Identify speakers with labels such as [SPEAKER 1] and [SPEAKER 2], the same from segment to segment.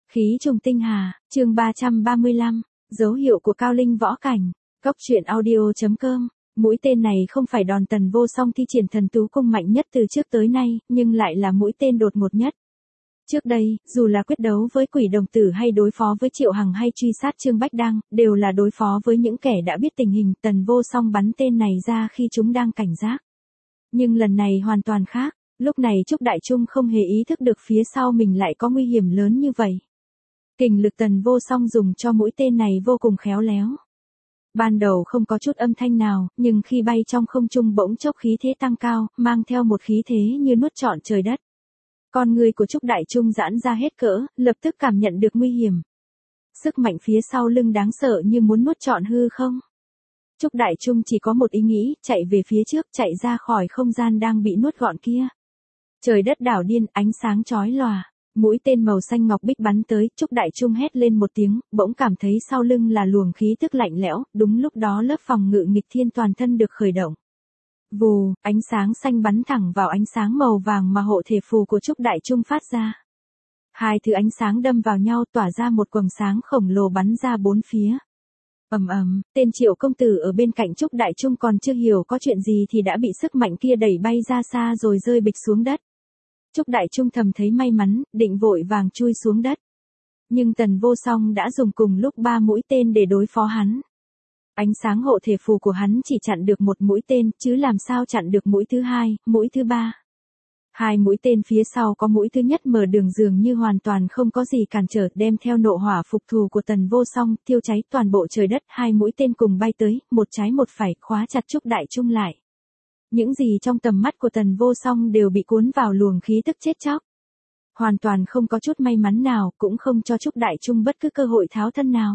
[SPEAKER 1] Khí trùng tinh hà, chương 335, dấu hiệu của cao linh võ cảnh. Cốc truyện audio.com. Mũi tên này không phải đòn Tần Vô Song thi triển thần tú cung mạnh nhất từ trước tới nay, nhưng lại là mũi tên đột ngột nhất. Trước đây, dù là quyết đấu với Quỷ Đồng Tử hay đối phó với Triệu Hằng hay truy sát Trương Bách Đăng, đều là đối phó với những kẻ đã biết tình hình. Tần Vô Song bắn tên này ra khi chúng đang cảnh giác. Nhưng lần này hoàn toàn khác, lúc này Trúc Đại Trung không hề ý thức được phía sau mình lại có nguy hiểm lớn như vậy. Kình lực Tần Vô Song dùng cho mũi tên này vô cùng khéo léo. Ban đầu không có chút âm thanh nào, nhưng khi bay trong không trung bỗng chốc khí thế tăng cao, mang theo một khí thế như nuốt trọn trời đất. Con người của Trúc Đại Trung giãn ra hết cỡ, lập tức cảm nhận được nguy hiểm. Sức mạnh phía sau lưng đáng sợ như muốn nuốt trọn hư không. Trúc Đại Trung chỉ có một ý nghĩ, chạy về phía trước, chạy ra khỏi không gian đang bị nuốt gọn kia. Trời đất đảo điên, ánh sáng chói lòa. Mũi tên màu xanh ngọc bích bắn tới, Trúc Đại Trung hét lên một tiếng, bỗng cảm thấy sau lưng là luồng khí tức lạnh lẽo, đúng lúc đó lớp phòng ngự nghịch thiên toàn thân được khởi động. Vù, ánh sáng xanh bắn thẳng vào ánh sáng màu vàng mà hộ thể phù của Trúc Đại Trung phát ra. Hai thứ ánh sáng đâm vào nhau tỏa ra một quầng sáng khổng lồ bắn ra bốn phía. Ầm ầm, tên Triệu công tử ở bên cạnh Trúc Đại Trung còn chưa hiểu có chuyện gì thì đã bị sức mạnh kia đẩy bay ra xa rồi rơi bịch xuống đất. Trúc Đại Trung thầm thấy may mắn, định vội vàng chui xuống đất. Nhưng Tần Vô Song đã dùng cùng lúc 3 mũi tên để đối phó hắn. Ánh sáng hộ thể phù của hắn chỉ chặn được một mũi tên, chứ làm sao chặn được mũi thứ hai, mũi thứ ba. Hai mũi tên phía sau có mũi thứ nhất mở đường dường như hoàn toàn không có gì cản trở, đem theo nộ hỏa phục thù của Tần Vô Song, thiêu cháy toàn bộ trời đất. Hai mũi tên cùng bay tới, một trái một phải, khóa chặt Trúc Đại Trung lại. Những gì trong tầm mắt của Tần Vô Song đều bị cuốn vào luồng khí tức chết chóc. Hoàn toàn không có chút may mắn nào, cũng không cho Trúc Đại Trung bất cứ cơ hội tháo thân nào.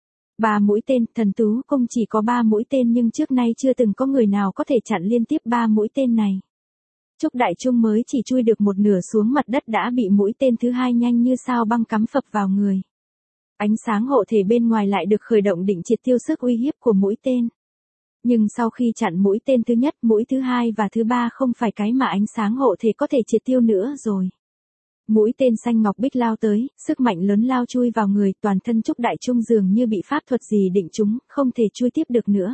[SPEAKER 1] 3 mũi tên, thần tú cung chỉ có 3 mũi tên nhưng trước nay chưa từng có người nào có thể chặn liên tiếp 3 mũi tên này. Trúc Đại Trung mới chỉ chui được một nửa xuống mặt đất đã bị mũi tên thứ hai nhanh như sao băng cắm phập vào người. Ánh sáng hộ thể bên ngoài lại được khởi động định triệt tiêu sức uy hiếp của mũi tên. Nhưng sau khi chặn mũi tên thứ nhất, mũi thứ hai và thứ ba không phải cái mà ánh sáng hộ thể có thể triệt tiêu nữa rồi. Mũi tên xanh ngọc bích lao tới, sức mạnh lớn lao chui vào người, toàn thân Trúc Đại Trung dường như bị pháp thuật gì định trúng, không thể chui tiếp được nữa.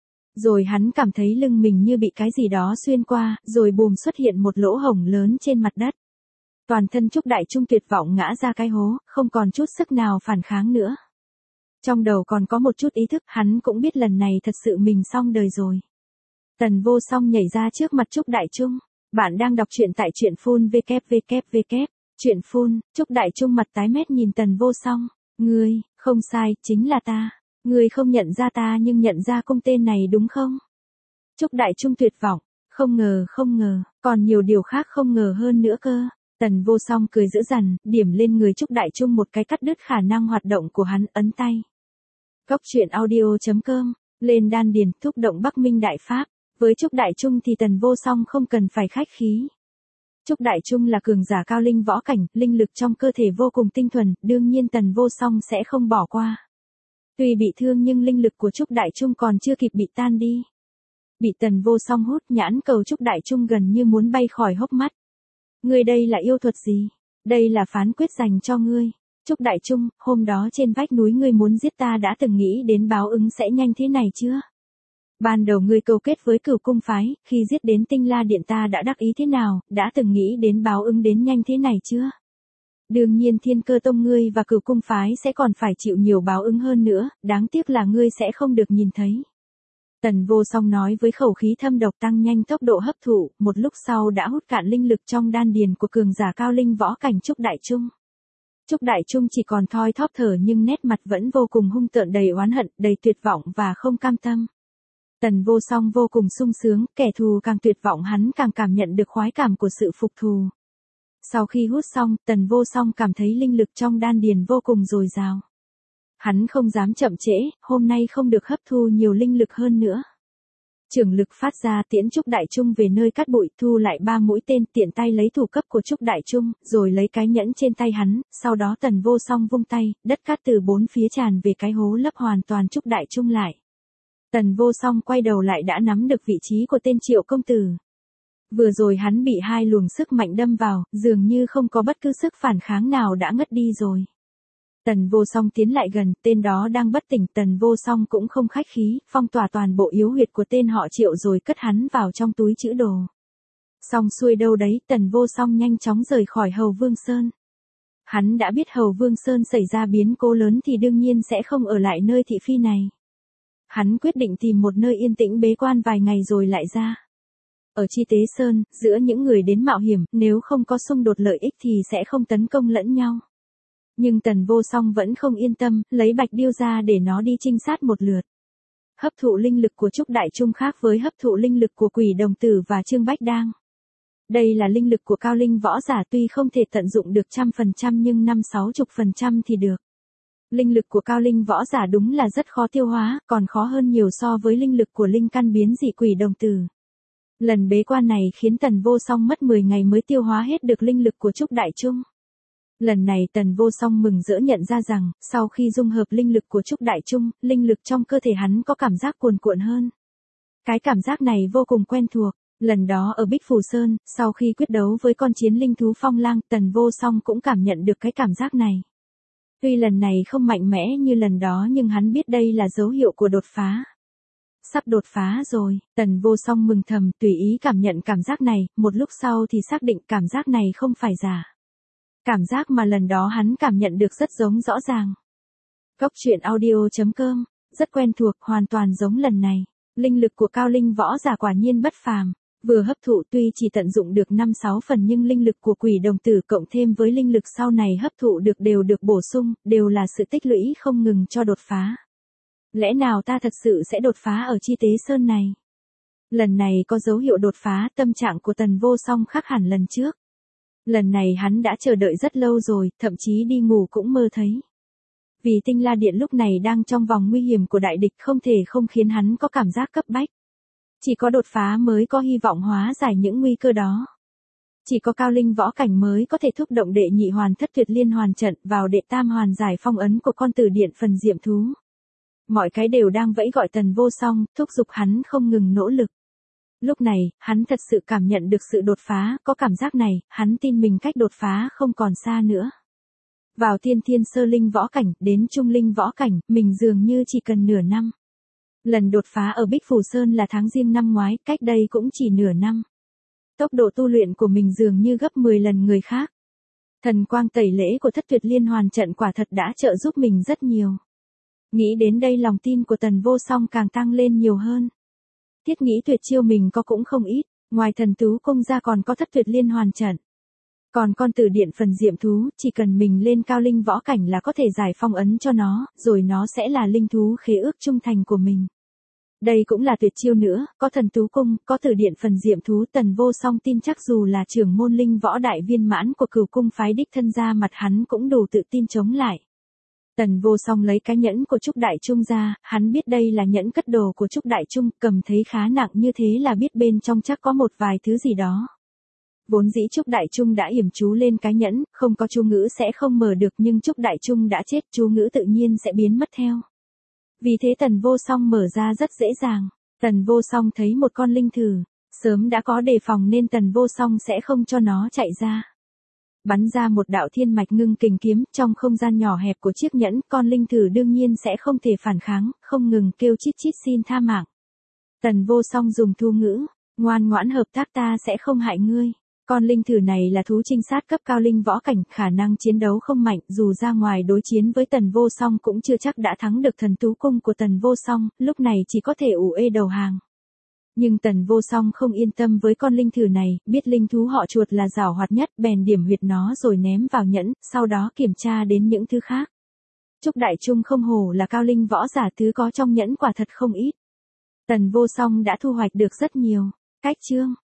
[SPEAKER 1] Rồi hắn cảm thấy lưng mình như bị cái gì đó xuyên qua, rồi bùm xuất hiện một lỗ hổng lớn trên mặt đất. Toàn thân Trúc Đại Trung tuyệt vọng ngã ra cái hố, không còn chút sức nào phản kháng nữa. Trong đầu còn có một chút ý thức, hắn cũng biết lần này thật sự mình xong đời rồi. Tần Vô Song nhảy ra trước mặt Trúc Đại Trung. Bạn đang đọc truyện tại truyện phun www. Truyện phun, Trúc Đại Trung mặt tái mét nhìn Tần Vô Song. Ngươi, không sai, chính là ta. Ngươi không nhận ra ta nhưng nhận ra cung tên này đúng không? Trúc Đại Trung tuyệt vọng. Không ngờ, còn nhiều điều khác không ngờ hơn nữa cơ. Tần Vô Song cười dữ dằn, điểm lên người Trúc Đại Trung một cái cắt đứt khả năng hoạt động của hắn, ấn tay. Cốc truyện audio.com, lên đan điền, thúc động Bắc Minh Đại Pháp. Với Trúc Đại Trung thì Tần Vô Song không cần phải khách khí. Trúc Đại Trung là cường giả cao linh võ cảnh, linh lực trong cơ thể vô cùng tinh thuần, đương nhiên Tần Vô Song sẽ không bỏ qua. Tuy bị thương nhưng linh lực của Trúc Đại Trung còn chưa kịp bị tan đi. Bị Tần Vô Song hút, nhãn cầu Trúc Đại Trung gần như muốn bay khỏi hốc mắt. Ngươi đây là yêu thuật gì? Đây là phán quyết dành cho ngươi. Trúc Đại Trung, hôm đó trên vách núi ngươi muốn giết ta đã từng nghĩ đến báo ứng sẽ nhanh thế này chưa? Ban đầu ngươi câu kết với Cửu Cung phái, khi giết đến Tinh La Điện ta đã đắc ý thế nào, đã từng nghĩ đến báo ứng đến nhanh thế này chưa? Đương nhiên Thiên Cơ Tông ngươi và Cửu Cung phái sẽ còn phải chịu nhiều báo ứng hơn nữa, đáng tiếc là ngươi sẽ không được nhìn thấy. Tần Vô Song nói với khẩu khí thâm độc tăng nhanh tốc độ hấp thụ, một lúc sau đã hút cạn linh lực trong đan điền của cường giả cao linh võ cảnh Trúc Đại Trung. Trúc Đại Trung chỉ còn thoi thóp thở nhưng nét mặt vẫn vô cùng hung tợn, đầy oán hận, đầy tuyệt vọng và không cam tâm. Tần Vô Song vô cùng sung sướng, kẻ thù càng tuyệt vọng hắn càng cảm nhận được khoái cảm của sự phục thù. Sau khi hút xong, Tần Vô Song cảm thấy linh lực trong đan điền vô cùng dồi dào. Hắn không dám chậm trễ, hôm nay không được hấp thu nhiều linh lực hơn nữa. Trưởng lực phát ra tiễn Trúc Đại Trung về nơi cát bụi, thu lại 3 mũi tên, tiện tay lấy thủ cấp của Trúc Đại Trung, rồi lấy cái nhẫn trên tay hắn, sau đó Tần Vô Song vung tay, đất cát từ bốn phía tràn về cái hố lấp hoàn toàn Trúc Đại Trung lại. Tần Vô Song quay đầu lại đã nắm được vị trí của tên Triệu công tử. Vừa rồi hắn bị hai luồng sức mạnh đâm vào, dường như không có bất cứ sức phản kháng nào đã ngất đi rồi. Tần Vô Song tiến lại gần, tên đó đang bất tỉnh, Tần Vô Song cũng không khách khí, phong tỏa toàn bộ yếu huyệt của tên họ Triệu rồi cất hắn vào trong túi trữ đồ. Xong xuôi đâu đấy, Tần Vô Song nhanh chóng rời khỏi Hầu Vương Sơn. Hắn đã biết Hầu Vương Sơn xảy ra biến cố lớn thì đương nhiên sẽ không ở lại nơi thị phi này. Hắn quyết định tìm một nơi yên tĩnh bế quan vài ngày rồi lại ra. Ở Chi Tế Sơn, giữa những người đến mạo hiểm, nếu không có xung đột lợi ích thì sẽ không tấn công lẫn nhau. Nhưng Tần Vô Song vẫn không yên tâm, lấy Bạch Điêu ra để nó đi trinh sát một lượt. Hấp thụ linh lực của Trúc Đại Trung khác với hấp thụ linh lực của Quỷ Đồng Tử và Trương Bách Đang. Đây là linh lực của cao linh võ giả, tuy không thể tận dụng được 100% nhưng 50-60% thì được. Linh lực của cao linh võ giả đúng là rất khó tiêu hóa, còn khó hơn nhiều so với linh lực của linh căn biến dị Quỷ Đồng Tử. Lần bế quan này khiến Tần Vô Song mất 10 ngày mới tiêu hóa hết được linh lực của Trúc Đại Trung. Lần này Tần Vô Song mừng rỡ nhận ra rằng, sau khi dung hợp linh lực của Trúc Đại Trung, linh lực trong cơ thể hắn có cảm giác cuồn cuộn hơn. Cái cảm giác này vô cùng quen thuộc. Lần đó ở Bích Phù Sơn, sau khi quyết đấu với con chiến linh thú Phong Lang, Tần Vô Song cũng cảm nhận được cái cảm giác này. Tuy lần này không mạnh mẽ như lần đó nhưng hắn biết đây là dấu hiệu của đột phá. Sắp đột phá rồi, Tần Vô Song mừng thầm, tùy ý cảm nhận cảm giác này, một lúc sau thì xác định cảm giác này không phải giả. Cảm giác mà lần đó hắn cảm nhận được rất giống rõ ràng. Cốc truyện audio.com, rất quen thuộc, hoàn toàn giống lần này. Linh lực của cao linh võ giả quả nhiên bất phàm. Vừa hấp thụ tuy chỉ tận dụng được 5-6 phần nhưng linh lực của Quỷ Đồng Tử cộng thêm với linh lực sau này hấp thụ được đều được bổ sung, đều là sự tích lũy không ngừng cho đột phá. Lẽ nào ta thật sự sẽ đột phá ở Chi Tế Sơn này? Lần này có dấu hiệu đột phá, tâm trạng của Tần Vô Song khác hẳn lần trước. Lần này hắn đã chờ đợi rất lâu rồi, thậm chí đi ngủ cũng mơ thấy. Vì Tinh La Điện lúc này đang trong vòng nguy hiểm của đại địch không thể không khiến hắn có cảm giác cấp bách. Chỉ có đột phá mới có hy vọng hóa giải những nguy cơ đó. Chỉ có cao linh võ cảnh mới có thể thúc động đệ nhị hoàn thất tuyệt liên hoàn trận vào đệ tam hoàn giải phong ấn của con tử điện phần diệm thú. Mọi cái đều đang vẫy gọi Tần Vô Song, thúc giục hắn không ngừng nỗ lực. Lúc này, hắn thật sự cảm nhận được sự đột phá, có cảm giác này, hắn tin mình cách đột phá không còn xa nữa. Vào tiên thiên sơ linh võ cảnh, đến trung linh võ cảnh, mình dường như chỉ cần nửa năm. Lần đột phá ở Bích Phù Sơn là tháng Giêng năm ngoái, cách đây cũng chỉ nửa năm. Tốc độ tu luyện của mình dường như gấp 10 lần người khác. Thần quang tẩy lễ của thất tuyệt liên hoàn trận quả thật đã trợ giúp mình rất nhiều. Nghĩ đến đây lòng tin của Tần Vô Song càng tăng lên nhiều hơn. Thiết nghĩ tuyệt chiêu mình có cũng không ít, ngoài thần tú cung ra còn có thất tuyệt liên hoàn trận. Còn con tử điện phần diệm thú, chỉ cần mình lên cao linh võ cảnh là có thể giải phong ấn cho nó, rồi nó sẽ là linh thú khế ước trung thành của mình. Đây cũng là tuyệt chiêu nữa, có thần tú cung, có tử điện phần diệm thú, Tần Vô Song tin chắc dù là trưởng môn linh võ đại viên mãn của Cửu cung phái đích thân ra mặt hắn cũng đủ tự tin chống lại. Tần Vô Song lấy cái nhẫn của Trúc Đại Trung ra, hắn biết đây là nhẫn cất đồ của Trúc Đại Trung, cầm thấy khá nặng như thế là biết bên trong chắc có một vài thứ gì đó. Vốn dĩ Trúc Đại Trung đã yểm chú lên cái nhẫn, không có chú ngữ sẽ không mở được nhưng Trúc Đại Trung đã chết, chú ngữ tự nhiên sẽ biến mất theo. Vì thế Tần Vô Song mở ra rất dễ dàng. Tần Vô Song thấy một con linh thử, sớm đã có đề phòng nên Tần Vô Song sẽ không cho nó chạy ra. Bắn ra một đạo thiên mạch ngưng kình kiếm, trong không gian nhỏ hẹp của chiếc nhẫn, con linh thử đương nhiên sẽ không thể phản kháng, không ngừng kêu chít chít xin tha mạng. Tần Vô Song dùng thu ngữ, ngoan ngoãn hợp tác ta sẽ không hại ngươi. Con linh thử này là thú trinh sát cấp cao linh võ cảnh, khả năng chiến đấu không mạnh, dù ra ngoài đối chiến với Tần Vô Song cũng chưa chắc đã thắng được thần tú cung của Tần Vô Song, lúc này chỉ có thể ủ ê đầu hàng. Nhưng Tần Vô Song không yên tâm với con linh thử này, biết linh thú họ chuột là giảo hoạt nhất, bèn điểm huyệt nó rồi ném vào nhẫn, sau đó kiểm tra đến những thứ khác. Trúc Đại Trung không hổ là cao linh võ giả, thứ có trong nhẫn quả thật không ít. Tần Vô Song đã thu hoạch được rất nhiều. Cách chương